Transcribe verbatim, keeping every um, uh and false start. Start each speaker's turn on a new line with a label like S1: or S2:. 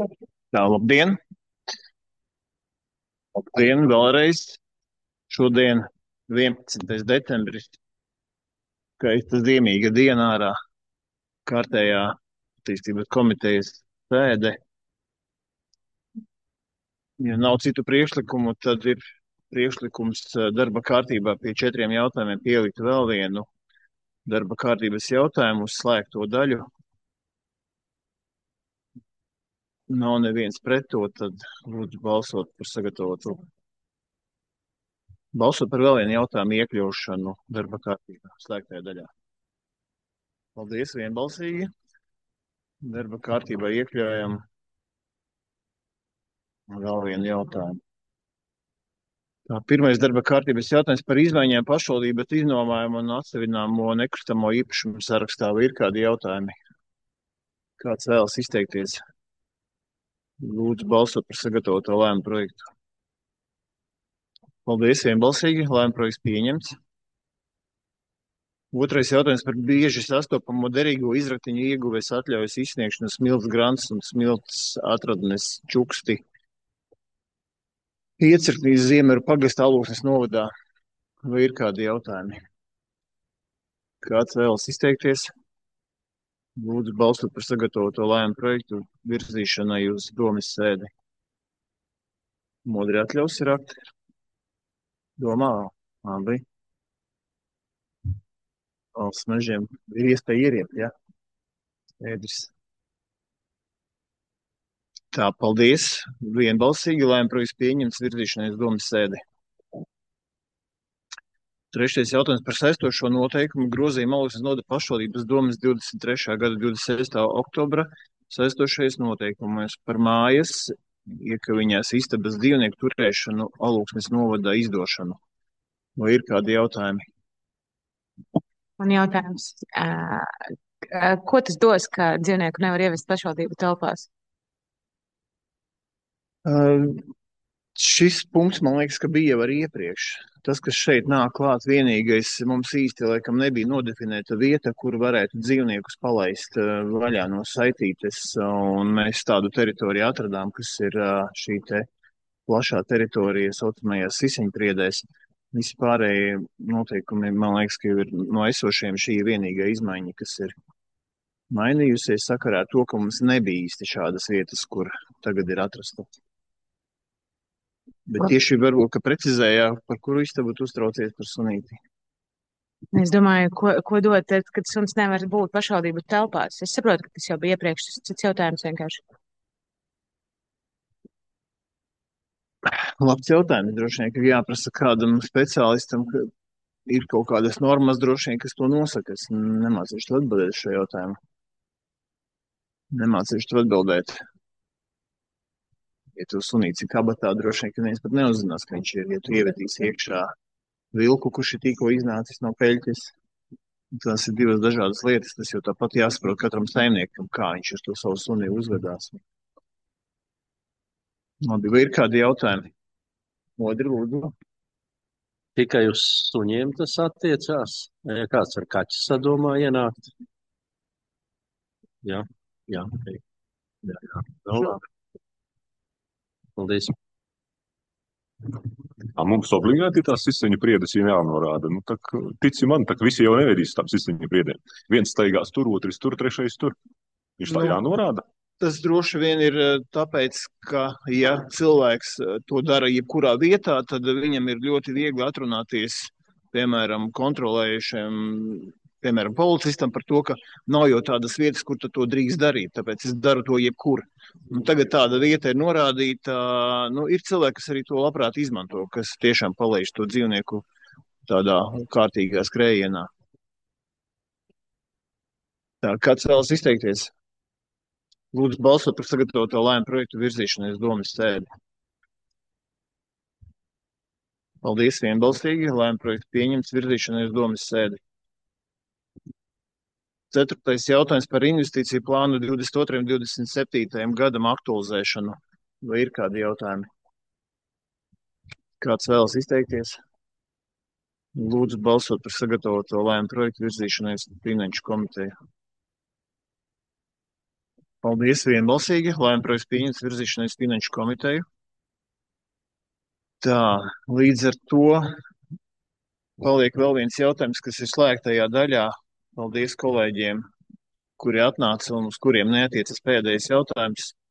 S1: Tā, labdien! Labdien vēlreiz! Šodien vienpadsmitais decembris, skaista ziemīga diena ārā, kārtējā attīstības komitejas sēde. Ja nav citu priekšlikumu, tad ir priekšlikums darba kārtībā pie četriem jautājumiem pielikt vēl vienu darba kārtības jautājumu uz slēgto daļu. Nav neviens pret to, tad lūdzu balsot par sagatavotu. Balsot par vēl vienu jautājumu iekļaušanu darba kārtībā, slēgtajā daļā. Paldies, vienbalsīgi. Darba kārtībā iekļaujam vēl vienu jautājumu. Tā, pirmais darba kārtības jautājums par izmaiņām pašvaldības iznomājumu un atsevināmo nekustamo īpašumu sarakstā. Vai ir kādi jautājumi? Kāds vēlas izteikties? Lūdzu balsot par sagatavoto lēmumu projektu. Paldies, vienbalsīgi. Lēmumu projekts pieņemts. Otrais jautājums par bieži sastopamo derīgo izraktiņu ieguves atļaujas izsniegšanu smilts grants un smilts atradnes čuksti Iecirknīs Ziemeru pagasta Alūksnes novadā. Vai ir kādi jautājumi? Kāds vēlas izteikties? Lūdzu balsot par sagatavoto lēmumu projektu virzīšanai uz domes sēdi. Modri atļaus ir akti. Domā, labi. Valsts mežiem ir iespēja ieriept, ja? Ēdris. Tā, paldies. Vienbalsīgi lēmumu projekts pieņemts virzīšanai uz domes sēdi. Trešais jautājums par saistošo noteikumu grozījumu Alūksnes novada pašvaldības domes divdesmit trešā gada divdesmit sestā oktobra saistošais noteikums par mājas iekaviņās istabas dzīvnieku turēšanu Alūksnes novadā izdošanu. Vai ir kādi jautājumi?
S2: Man jautājums, ā, ko tas dos, ka dzīvnieku nevar ievest pašvaldību telpās?
S1: Uh, šis punkts, man liekas, ka bija jau arī iepriekš. Tas, kas šeit nāk klāt, vienīgais mums īsti laikam nebija nodefinēta vieta, kur varētu dzīvniekus palaist uh, vaļā no saitītes, un mēs tādu teritoriju atradām, kas ir uh, šī te plašā teritorija saucamajās Siseņpriedēs. Visi pārējie noteikumi, man liekas, ka ir no esošiem šī vienīgā izmaiņa, kas ir mainījusies sakarā ar to, ka mums nebija īsti šādas vietas, kur tagad ir atrasta. Bet tieši varbūt, ka precizējā, par kuru istabu tu uztraucies par sunīti.
S2: Es domāju, ko, ko dot, tad, kad suns nevar būt pašvaldību telpās. Es saprotu, ka tas jau bija iepriekš, tas cits jautājums vienkārši.
S1: Labs jautājums, droši vien, ka jāprasa kādam speciālistam, ka ir kaut kādas normas, droši vien, kas to nosaka. Es nemācīšu to atbildēt šo jautājumu. Nemācīšu to atbildēt. Ja tu sunīci kabatā, droši vien, ka neviens pat neuzzinās, ka viņš ir, ja tu ievedīsi iekšā vilku, kurš ir tikko iznācis no peļķes. Tas ir divas dažādas lietas, tas jau tāpat jāsaprot katram saimniekam, kā viņš ar to savu suni uzvedās. Labi, vai ir kādi jautājumi? Modri, lūdzu.
S3: Tikai uz suņiem tas attiecās? Ja kāds ar kaķi sadomā ienākt? Jā, jā, okay. jā, jā. No, labi. Paldies.
S4: Mums obligāti ir tās sisteņu priedes jānorāda. Nu, tak, tici man, tak visi jau nevedīs tām sisteņu priedēm. Viens staigās tur, otrs tur, trešais tur. Viņš tā
S1: Nu,
S4: jānorāda.
S1: Tas droši vien ir tāpēc, ka ja cilvēks to dara jebkurā vietā, tad viņam ir ļoti viegli atrunāties, piemēram, kontrolējušiem, piemēram, policistam par to, ka nav jau tādas vietas, kur to drīkst darīt, tāpēc es daru to jebkur. Un tagad tāda vieta ir norādīta, nu, ir cilvēki, kas arī to labprāt izmanto, kas tiešām palaiž to dzīvnieku tādā kārtīgā skrējienā. Tā, kāds vēlas izteikties? Lūdzu balsot par sagatavoto lēmumu projektu virzīšanai uz domes sēdi. Paldies, vienbalsīgi. Lēmumu projektu pieņemts virzīšanai uz domes sēdi. Ceturtais jautājums par investīciju plānu divdesmit otrajam un divdesmit septītajam gadam aktualizēšanu. Vai ir kādi jautājumi? Kāds vēlas izteikties? Lūdzu balsot par sagatavoto lēmumu projektu virzīšanai uz finanšu komiteju. Paldies vienbalsīgi. Lēma projekts pieņemts virzīšanai uz finanšu komiteju. Tā, līdz ar to paliek vēl viens jautājums, kas ir slēgtajā daļā. Paldies kolēģiem, kuri atnāca un uz kuriem neatiecas pēdējais jautājums.